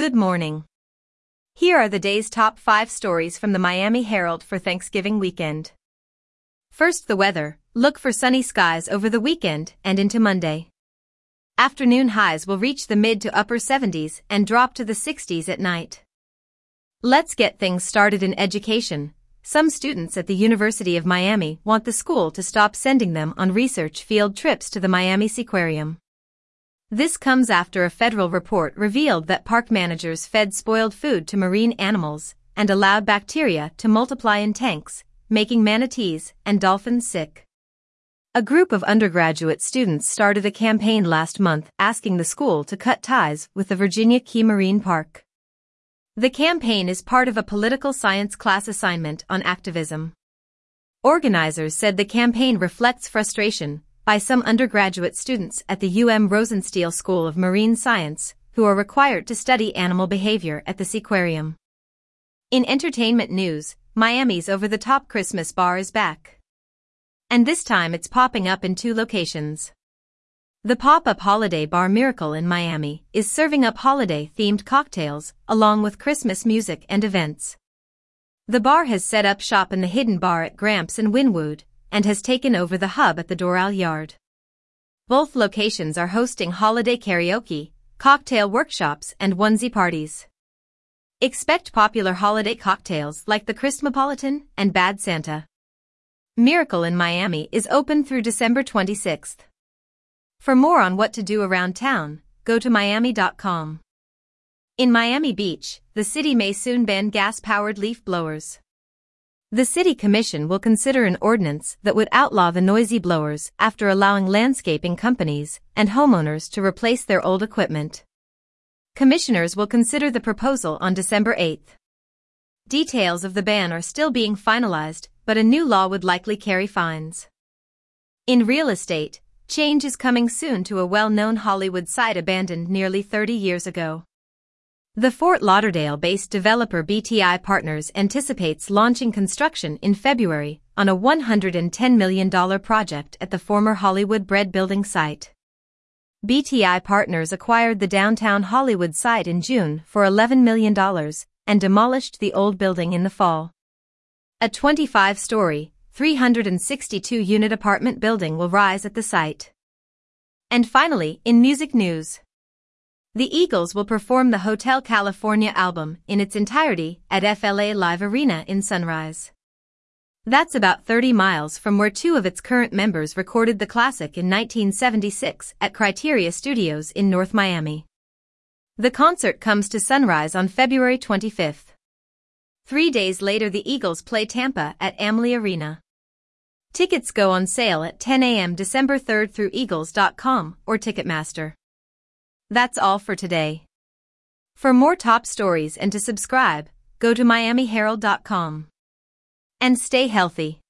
Good morning. Here are the day's top 5 stories from the Miami Herald for Thanksgiving weekend. First, the weather. Look for sunny skies over the weekend and into Monday. Afternoon highs will reach the mid to upper 70s and drop to the 60s at night. Let's get things started in education. Some students at the University of Miami want the school to stop sending them on research field trips to the Miami Seaquarium. This comes after a federal report revealed that park managers fed spoiled food to marine animals and allowed bacteria to multiply in tanks, making manatees and dolphins sick. A group of undergraduate students started a campaign last month asking the school to cut ties with the Virginia Key Marine Park. The campaign is part of a political science class assignment on activism. Organizers said the campaign reflects frustration by some undergraduate students at the Rosenstiel School of Marine Science who are required to study animal behavior at the Seaquarium. In entertainment news, Miami's over-the-top Christmas bar is back. And this time it's popping up in 2 locations. The pop-up holiday bar Miracle in Miami is serving up holiday-themed cocktails along with Christmas music and events. The bar has set up shop in the hidden bar at Gramps and Wynwood and has taken over the hub at the Doral Yard. Both locations are hosting holiday karaoke, cocktail workshops and onesie parties. Expect popular holiday cocktails like the Christmapolitan and Bad Santa. Miracle in Miami is open through December 26th. For more on what to do around town, go to miami.com. In Miami Beach, the city may soon ban gas-powered leaf blowers. The city commission will consider an ordinance that would outlaw the noisy blowers after allowing landscaping companies and homeowners to replace their old equipment. Commissioners will consider the proposal on December 8th. Details of the ban are still being finalized, but a new law would likely carry fines. In real estate, change is coming soon to a well-known Hollywood site abandoned nearly 30 years ago. The Fort Lauderdale-based developer BTI Partners anticipates launching construction in February on a $110 million project at the former Hollywood Bread Building site. BTI Partners acquired the downtown Hollywood site in June for $11 million and demolished the old building in the fall. A 25-story, 362-unit apartment building will rise at the site. And finally, in music news, the Eagles will perform the Hotel California album in its entirety at FLA Live Arena in Sunrise. That's about 30 miles from where 2 of its current members recorded the classic in 1976 at Criteria Studios in North Miami. The concert comes to Sunrise on February 25th. 3 days later, the Eagles play Tampa at Amalie Arena. Tickets go on sale at 10 a.m. December 3rd through eagles.com or Ticketmaster. That's all for today. For more top stories and to subscribe, go to miamiherald.com. And stay healthy.